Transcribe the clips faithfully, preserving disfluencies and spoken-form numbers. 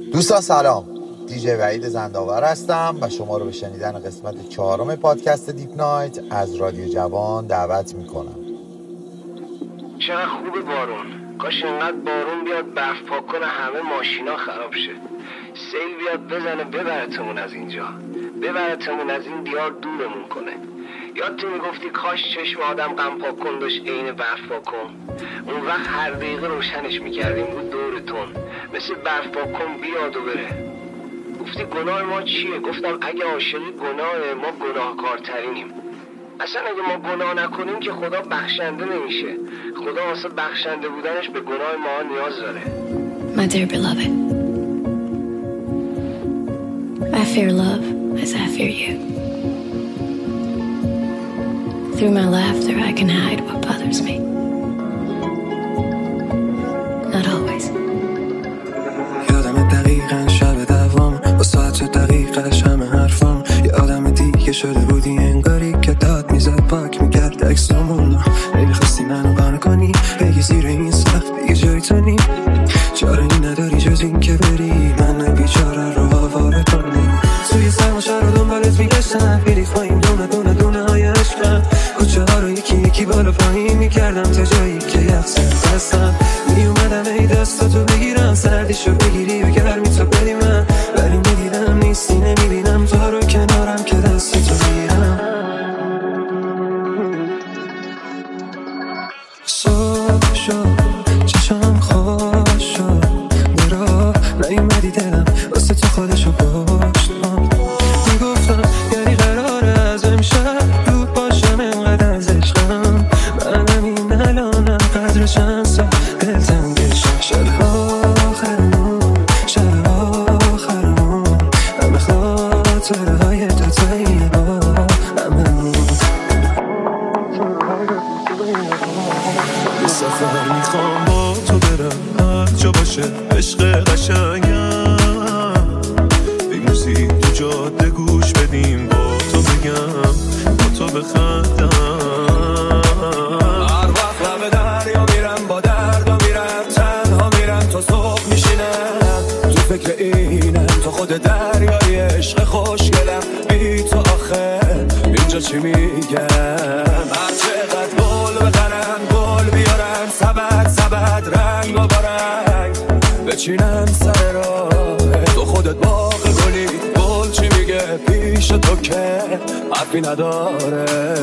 دوستان سلام، دیجی وحید زنداور هستم و شما رو به شنیدن قسمت چهارم پادکست دیپ نایت از رادیو جوان دعوت میکنم. چقدر خوبه بارون، کاش اینقدر بارون بیاد برف پاک کنه همه ماشینا خراب شه، سیل بیاد بزنه ببرتمون از اینجا، ببرتمون از این دیار دورمون کنه. یاد تو میگفتی کاش چشم آدم غم پاک کن داشت عین برف پاک کن، اون وقت هر دقیقه روشنش میکردیم بود دورتون مثل برف پاک کن بیاد و بره. گفتی گناه ما چیه؟ گفتم اگه عاشقی گناه ما گناهکارترینیم. اصلا اگه ما گناه نکنیم که خدا بخشنده نمیشه، خدا واسه بخشنده بودنش به گناه ما نیاز داره. My dear beloved, I fear love as I fear you. Through my laughter I can hide what bothers me. Not always. یادم دقیقاً شب دوام با ساعت دقیقش همه حرفام، یه آدم دیگه شده بودی انگاری که داد میزد پاک میکرد اکسامون. نمیخواستی منو قانع کنی بگی زیر این سقف دیگه جای تو نی، چاره ای نداری جز این که بری من بیچاره رو آواره کنی. توی سرماشر رو دنبالت میگشتم بیریخ پایین دونه دونه دونه های عشقم، کوچه ها رو یکی یکی بالا پایین میکردم تا جایی که یخصد دستم میومدم ای دستاتو بگیرم سردیشو بگیری و گرمی تو بدی من، ولی میدیدم نیستی نمیبینم تو رو کنارم که دستی تو بگیرم. صبح شد چشم خوش شد برا نیومدی دلم واسه تو خودشو پشت میگفتم یعنی قراره از امشب دور باشم اینقدر از عشقم، من همین الانم قدرشم سا دلتنگشم. شب آخرمون شب آخرمون همه خاطره های دوتایی با هممون. یه سفر میخوام با تو برم هر جا باشه عشق قشنگم، بیموزی تو جاده گوش بدیم با تو بگم با تو بخندم. هر وقت لب دریا میرم با درد و میرم تنها میرم تا صبح میشینم تو فکر اینم تو خود دریای عشق خوشگلم بی تو آخه اینجا چی میگم. هر چقدر گل بخرن گل بیارن سبد سبد رنگ و بارنگ بچینم سر راه تو خودت باغ گلی گل چی میگه پیش تو که حرفی نداره.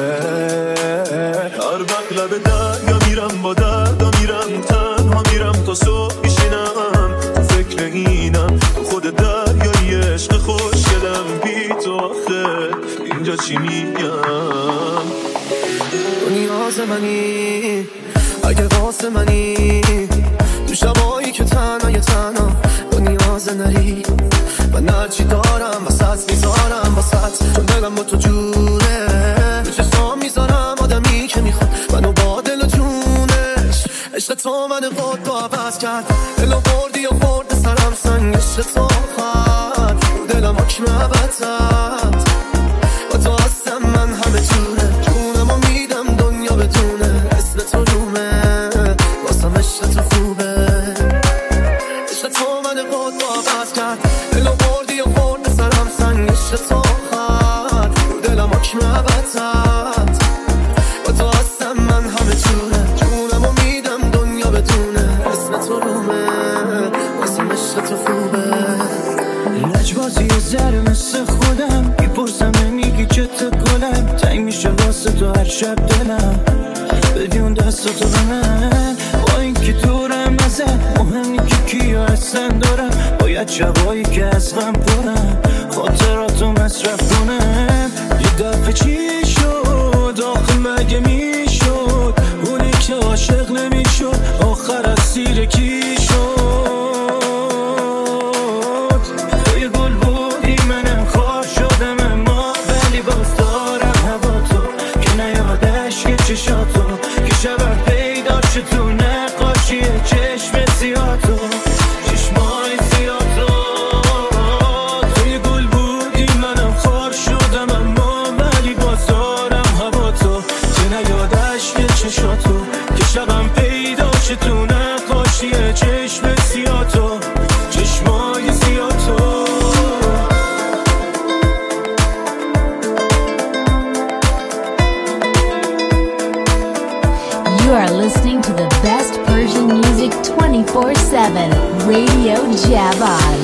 هر وقت لب دریا میرم با درد و میرم تنها میرم تا صبح میشینم تو فکر اینم تو خود دریای عشق خوشگلم بی تو آخه اینجا چی میگم. تو نیاز منی اگه واسه منی تو شبایی که تنها یه تنها تو نیاز نری من هرچی دارم وسط میذارم وسط چون دلم با تو جوره به چشم میذارم آدمی که میخواد منو با دل و جونش. عشق تو من خود تو عوض کرد دلو بردی و برد سرم سنگ عشق تو خواهد دلم حکم عبدت با تو هستم من همه جوره جونم و میدم دنیا بدونه اسم تو رومه واسم عشق تو خوبه. عشق تو من خود تو عوض کرد دلو بردی و برد سرم سنگ عشق تو خواهد دلم حکم عبدت با تو هستم من همه جوره جونم و میدم دنیا بدونه اسم تو رومه واسم عشق تو خوبه. لجبازی زر مثل خودم میپرسم نمیگی که تو گلم تنگ میشه واسه تو هر شب دلم بدی اون دستاتو به من با این که دورم ازم مهمی که کیا هستن دارم باید شبایی که از غم پرم خاطراتو مصرف کنم. یه دفعه چی شد آخه مگه میشد اونی که عاشق نمیشد آخر از سیر کی شد. توی گل بودی منم خواه شدم اما ولی باز دارم هوا تو که نیادش که چشاتو که شبم پیدا چه تو نقاشی چشم سیاتو چشمای سیاتو. توی گل بودی منم خواه شدم اما ولی باز seven Radio Javan.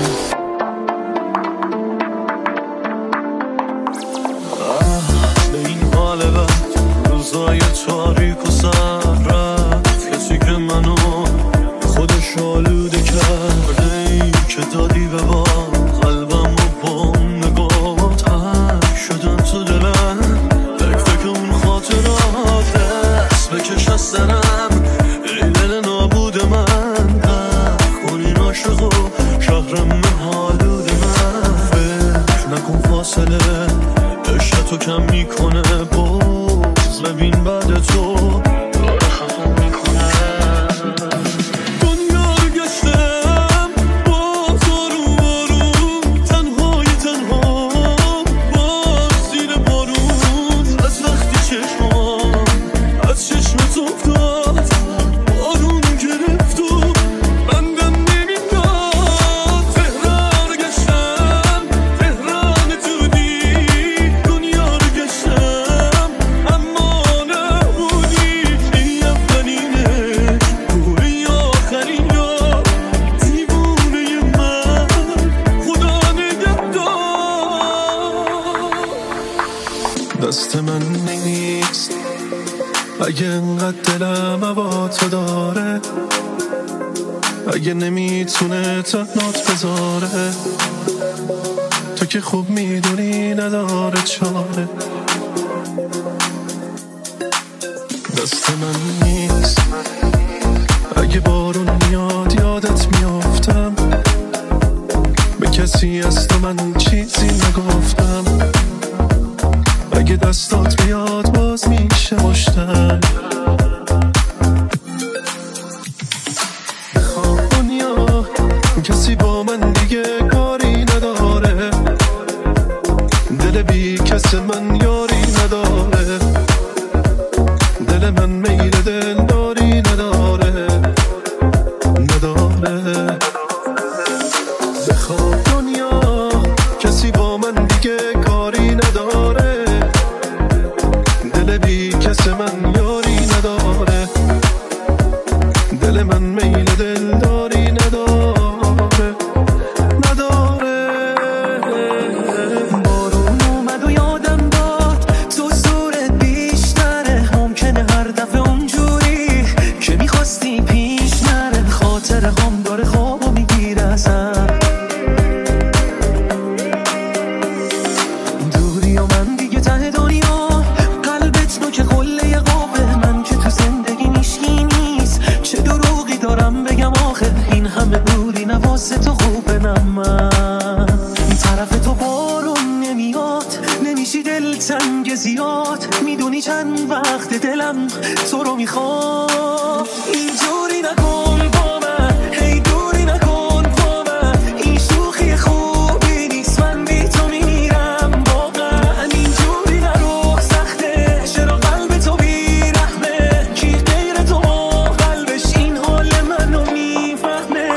به این حال بد روزای تاریک و سر رفت کسی که منو خودش آلوده کرده ای که دادی به با قلبم و با نگاه تک شدن تو دلم فکر فکر اون خاطرات دست بکش از سرم ای دل نابود من کنین عاشق و شهرم حالود من فکر نکن فاصله عشق تو کم میکنه باز ببین بعد تو داره خفم میکنه دنیا رو گشتم باز آروم آروم تنهای تنها باز زیر بارون از وقتی چشمام از چشمت افتاد بارون گرفت و بندم نمیداد تهران رو گشتم تهران تودی دنیا رو گشتم اما نبودی این اولینه گوری آخرین یا دیوونه من خدا نگهدار دست من نیست اگه انقدر دلم هوا تو داره اگه نمیتونه تنات بذاره تو که خوب میدونی نداره چاره دست من نیست اگه بارون میاد یادت میافتم به کسی از تو من چیزی نگفتم اگه دستات بیاد باز میشه مشتم دنیا کسی با من دیگه کاری نداره دل بی کس من یاری نداره دل من میل دل داری نداره نداره بخواب دنیا کسی با من دیگه کاری نداره دل بی کس من یاری نداره دل من میل دل داری نداره نداره بارون اومد و یادم داد تو زورت بیشتره ممکنه هر دفعه اونجوری که میخواستی پیش نره خاطر هم داره خوابو میگیره ازم دوری و من دیگه ته دنیا قلبت نو که قله قابه من که تو زندگی میشکی نیست چه دروغی دارم بگم آخه این همه دوری نواسه تو خوبه نه من طرف تو بارون نمیاد نمیشی دل تنگ زیاد میدونی چند وقت دلم تو رو میخواد اینجوری نکن با من هی دوری نکن با من این شوخی خوبی نیست من بی تو میرم واقعا اینجوری نرو سخته چرا قلب تو بیرحمه کی غیر تو قلبش این حال منو میفهمه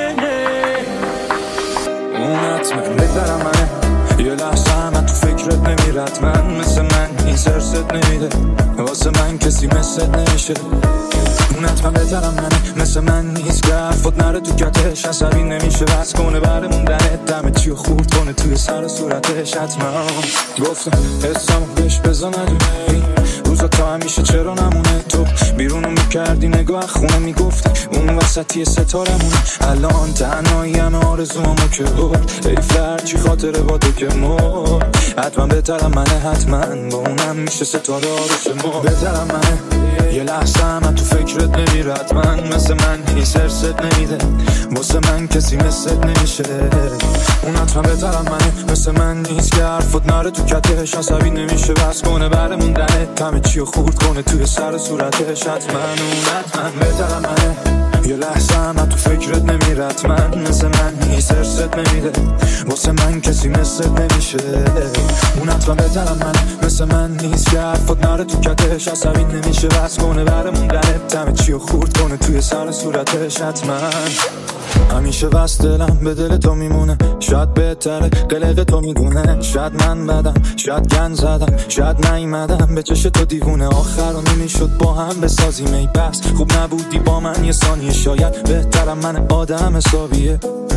اون حتمه بهترم منه یه لحظه من تو فکرت نمیرد من مثل من این سرست نمیده واسه من کسی مثل نمیشه اون حتما بهترم منه مثل من نیست که حرفات نره تو کتش عصبی نمیشه بس کنه بره موندنت دمه چیو خورد کنه توی سر صورتش حتما گفتم حسامو بهش بزا ندونه روزا تا همیشه چرا نمونه تو بیرونو میکردی نگاه خونه میگفتی اون وسطی ستارمونه الان تنهایی همه آرزوامو که بود ای فرچی خاطره با تو که مرد حتما بهترم منه حتما با اونم میشه ستاره آرش مرد بهترم منه یه لحظه من تو فکرت نمیرد من مثل من هی سرست نمیده واسه من کسی مثلت نمیشه اون حتما بهترم منه مثل من نیست که حرفات نره تو کتش عصبی نمیشه بس کنه بره موندنت همه چیو خورد کنه توی سر صورتش حتما اون حتما بهترم منه یه لحظه من تو فکرت نمیرد من مثل من هی سرست نمیده واسه من کسی مثلت نمیشه اون حتما بهترم منه مثل من نیست که حرفات نره تو کتش عصبی نمیشه بس کنه بره موندنت همه چیو خورد کنه توی سر صورتش حتما همیشه وست دلم به دل تو میمونه، شاید بهتره قلق تو میدونه، شاید من بدم شاید گن زدم شاید نیومدم به چش تو دیوونه، آخر و نمیشد با هم بسازیم ای بس خوب نبودی با من یه ثانیه، شاید بهترم من آدم حسابیه.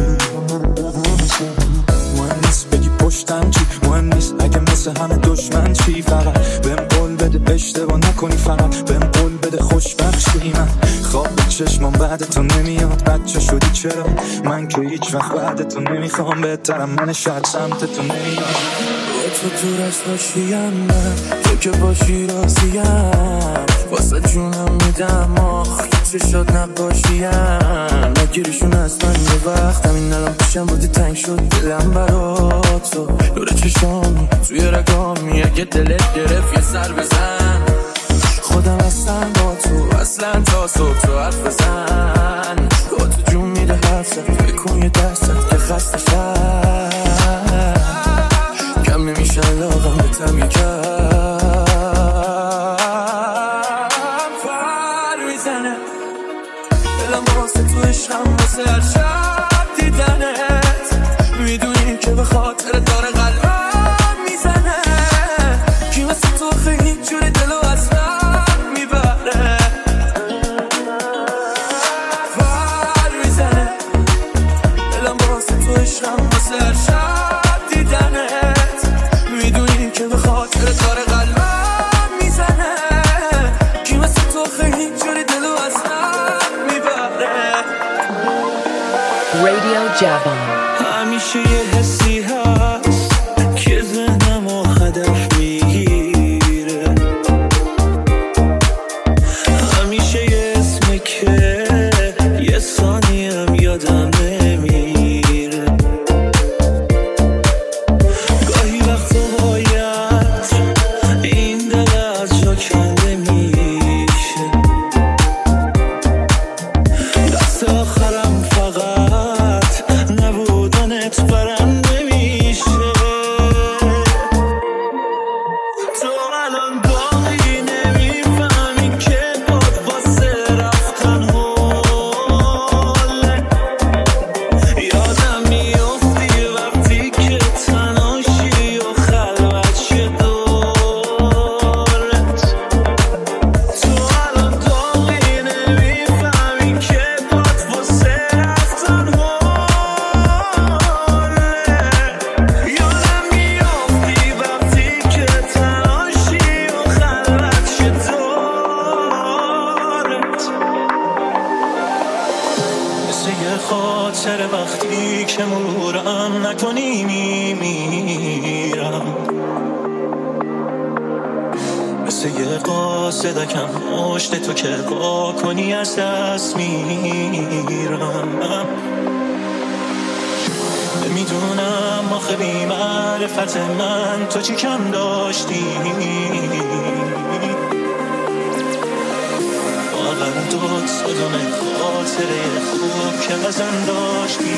مهم نیست بگی پشتم چی، مهم نیست اگه مثل همه دشمن چی، فقط بهم قول بده اشتباه نکنی، فقط بهم قول بده خوشبخشی. من خواب چشمام بعد تو نمیاد، بچه شدی چرا من که هیچ وقت بعد تو نمیخوام، بهترم من شاید سمت تو نمیاد. تو تو رستاشیم من، تو که باشی راضیم، واسه جونم میدم آخ که چشات نباشیم، نگیریشون از من یه وقت همین الان پیشم بودی تنگ شد دلم برا تو، دور چشامی توی رگامی اگه دلت گرفت یه سر بزن، خودم هستم با تو اصلا تا صبح تو حرف بزن، با تو جون میده حرف زد بکن یه دستت که خسته شد کم نمیشن لاغم بتم یکم فر میزنه دلم واسه تو عشقم واسه هر شب دیدنت، میدونی که به خاطر داره قلبم میزنه، کی واسه تو خیلی جوری دلو از من میبره، فر میزنه دلم واسه تو عشقم واسه هر شب دیدنت، میدونی که به خاطر داره قلبم میزنه، کی واسه تو خیلی جوری دلو از من میبره. Radio Javan. همیشه یه حسی هست که ذهنم و هدف میگیره، همیشه یه اسمه که یه ثانیم یادم نمیره، گاهی وقتا باید این دل از جا کنده میشه، دست آخرم فقط نبودنت برم نمیشه، تو الان داغی نمیفهمی که باد واسه رفتن حاله، یادم میافتی وقتی که تنهاشی و خلوت شه دورت، تو الان داغی نمیفهمی که باد واسه رفتن حاله، یادم میافتی وقتی که تنهاشی و خلوت شه دورت، مثل یه خاطر وقتی که مرورم نکنی میمیرم، مثل یه قاصدکم مشت تو که با کنی از دست میرم، نمیدونم آخه بی معرفت من تو چی کم داشتی، واقعا دوت صدوم خاطره خوب که ازم داشتی،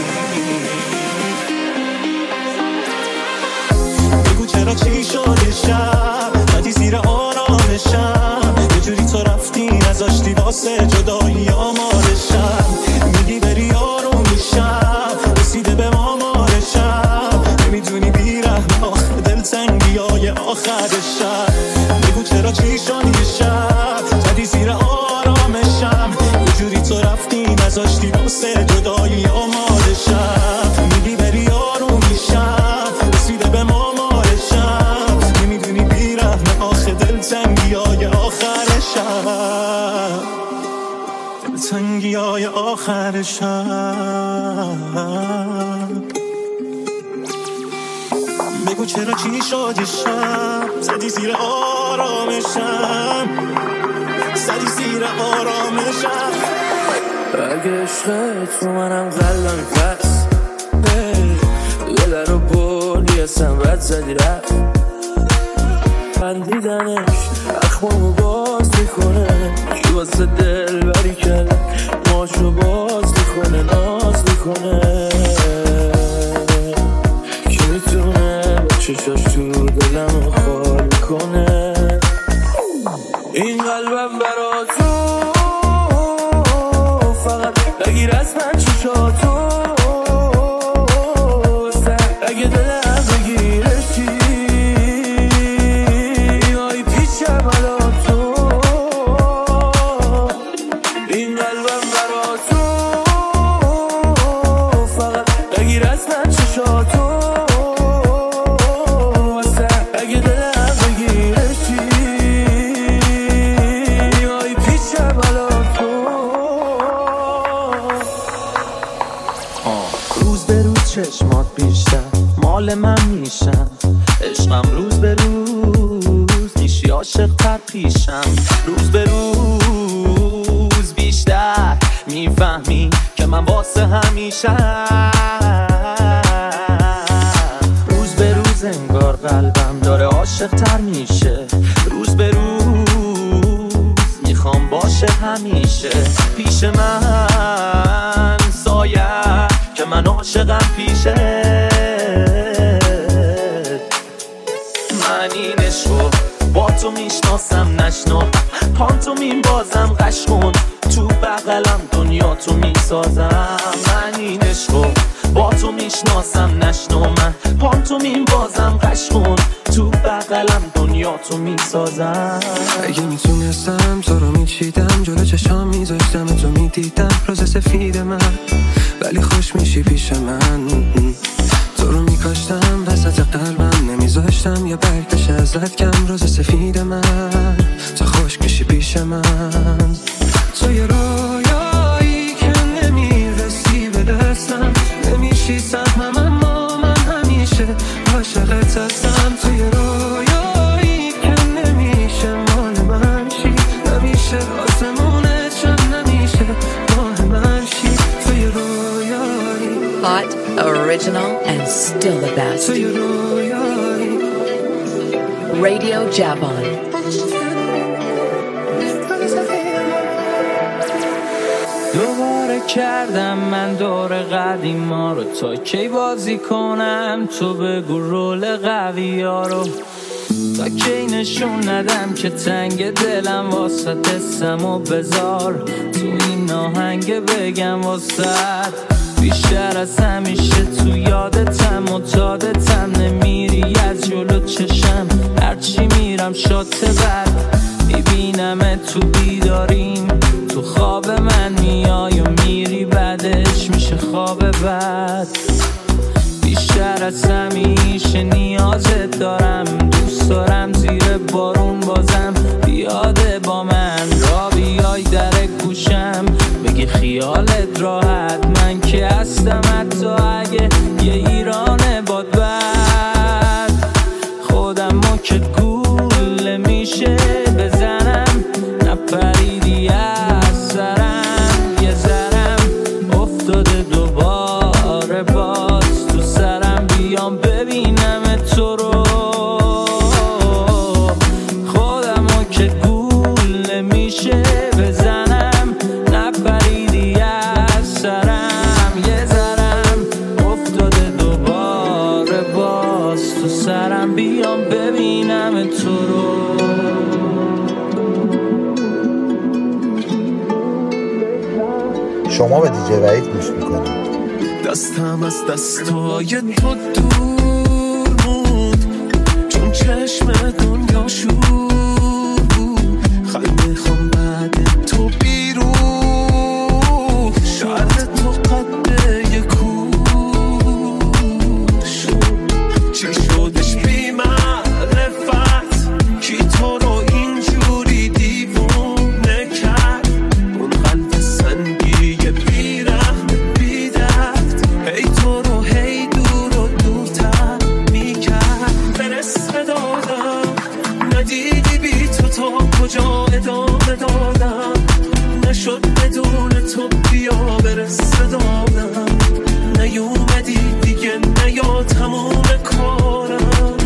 بگو چرا چی شده شب ندی زیر آرامشم، یه جوری تو رفتی نذاشتی واسه جدایی آمارشم، میگی بری آروم میشم رسیده به آمارشم، نمیدونی بیرحم آخه دلتنگی های آخرشم، بگو چرا چی شدی شب زدی زیر آرامشم، یه جوری تو رفتی نذاشتی واسه جدایی آمارشم، میگی بری آروم میشم رسیده به آمارشم، نمیدونی بیرحم آخه دلتنگی های آخرشم، دلتنگی های آخرشم، بگو چرا چی شدی شب زدی زیر آرامشم، زدی زیر آرامشم، اگه عشقت رو منم قلبم پس دل رو بردی اصلا رد زدی رفت، بندیدنش اخمامو باز میکنه، کی واسه دل بری کرده ماشو باز میکنه ناز میکنه، کی میتونه با چشاش تو دلمو خالی کنه، این قلبم برا تو فقط بگیر از من چشاتو، روز به روز چشمات بیشتر مال من میشن، عشقم روز به روز میشی عاشق تر پیشم. روز به روز بیشتر میفهمی که من واسه همیشه. روز به روز انگار قلبم داره عاشق تر میشه. روز به روز میخوام باشه همیشه پیش من سایه که من عاشقم پیشه. من این عشقو با تو میشناسم نشنا، پانتومین بازم قشقون تو بغلم دنیا تو میسازم. من این عشقو با تو میشناسم نشنا، من پانتومین بازم قشقون تو بغلم دنیا تو میسازم. اگه میتونستم تو رو میچیدم جلو چشام میذاشتم تو میدیدم روز سفید من، ولی خوش میشی پیش من. تو رو میکاشتم وسط قلبم نمیذاشتم یا برگ بشه ازت کم. روز سفید من تو خوش میشی پیش من. تو یه رویایی که نمیرسی به دستم، نمیشی سهمم اما من همیشه عاشقت هستم. تو یه رویایی که نمیشه مال من شی، نمیشه آسمونه چون نمیشه ماه من شی. تو یه رویایی Hot, original, and still the best. تو یه رویایی Radio Javan. دوباره کردم من دور قدیما رو، تا کی بازی کنم تو بگو رول قوی ها رو. تا کی نشون ندم که تنگ دلم واسط اسم و بذار تو این ناهنگ بگم واسط. بیشتر از همیشه تو یادتم متادتم، نمیری از جلو چشم هرچی میرم شات بد. میبینم تو بیداریم تو خواب من میای و میری بعدش میشه خواب بد. بیشتر از همیشه نیازت دارم، دوست دارم زیر بارون بازم بیاده با من را بیای در گوشم بگی خیالت راحت. من که هستم حتی اگه یه ایران باد بد. خودمو که گول میشه بزنم نپریدی از سرم. یه ذرم افتاده دوباره باز تو سرم، بیام ببینم تو رو. خودمو که گول میشه بزنم نپریدی از سرم. یه ذرم افتاده دوباره باز تو سرم، بیام ببینم تو رو. شما به دیجی وحید گوش میکنید. دستم از دستای تو دور بود چون چشم دنیا شور بود. خیلی خوام بعد تو بیرون شهر تو قد یک کوش. چی شدش بی معرفت کی تو رو اینجوری دیوونه کرد؟ اون قلب سنگی بی رحم بی درد هی تو رو هی دور و دورتر میکرد. برس دادم ندیدی بی تو تا کجا ادامه دادم، نشد بدون تو بیا برس دادم. نیومدی دیگه نیا تموم کارم.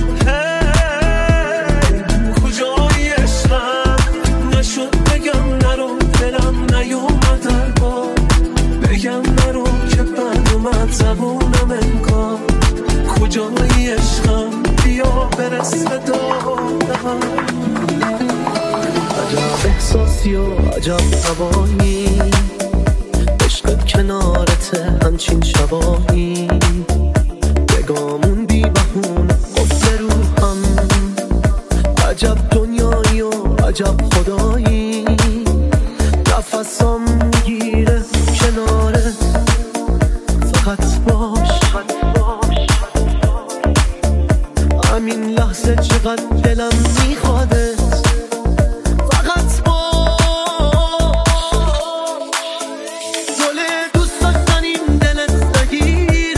هی کجایی عشقم نشد بگم نرو دلم نیومد در بار. بگم نرو که بند اومد زبونم انگار. کجایی عشقم بیا برس دادم. عجب احساسی و عجب هوایی، عشقت کنارته همچین شبایی. بگامون بی بهونه قفل روحم، عجب دنیایی و عجب خدایی. نفسم میگیره کنارت فقط باش. همین لحظه چقدر دلم میخوادت فقط باش. گل دوست داشتنیم دلت نگیر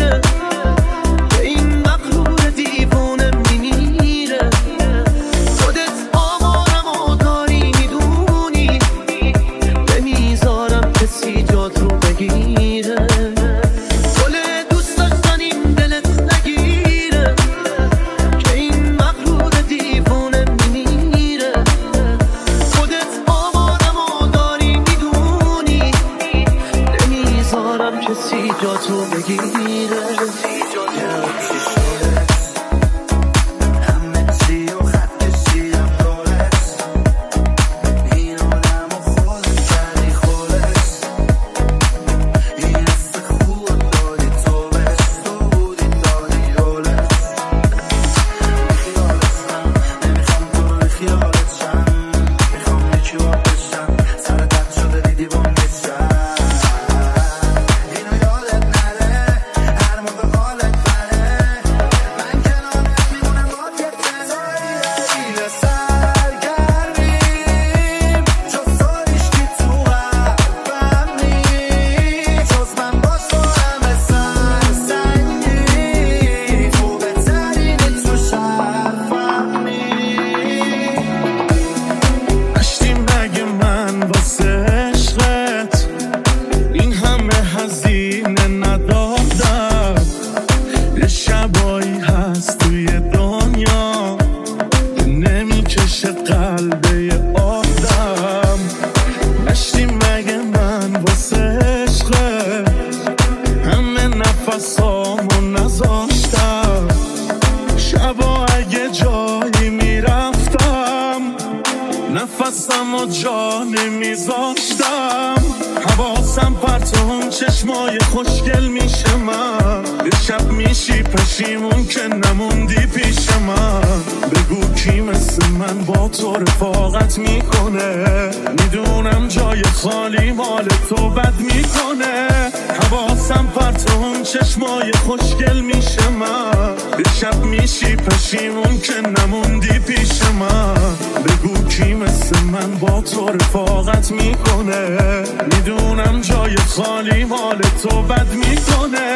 نفسم و جا نمیذاشتم، حواسم پرت اون چشمای خوشگل میشه من، یه شب میشی پشیمون که نموندی پیش من. بگو کی مثل من با تو رفاقت میکنه، میدونم جای خالی مال تو بد میکنه. حواسم پرت اون چشمای خوشگل میشه من، یه شب میشی پشیمون که نموندی پیش من. بگو کی مثل من با تو رفاقت میکنه، میدونم جای خالی مال تو بد میکنه.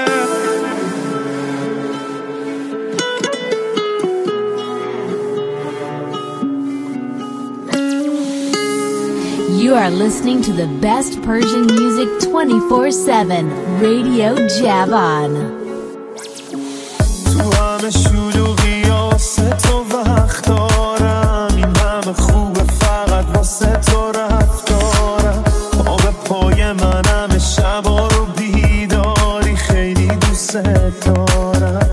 You are listening to the best Persian music twenty-four seven, Radio Javan. تو همه شلوغی واسه تو وقت دارم، این همه خوبه فقط واسه تو رفتارم. آب پای منم شبا رو بیداری، خیلی دوست دارم.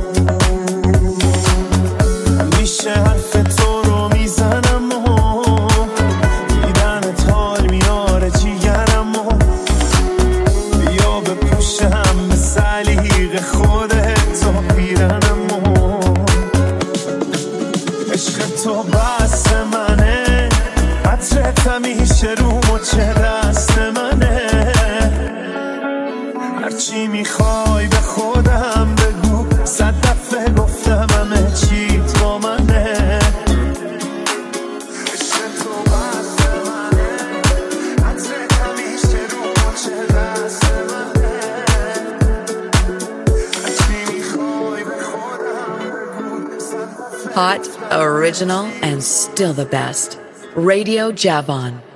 میشه حرف تو رو میزنم و دیدنت حال میاره جیگرم و بیا بپوشم به سلیق خودت تا پیرنم و عشق تو بس منه، عطرت همیشه رو مچه دست منه. هرچی میخوای به خودم بگو، صد دفعه گفتم همه چی تو منه. عشق تو بس منه، عطرت همیشه رو مچه دست منه. هرچی میخوای به خودم بگو، صد دفعه Hot, original, and still the best. Radio Javan.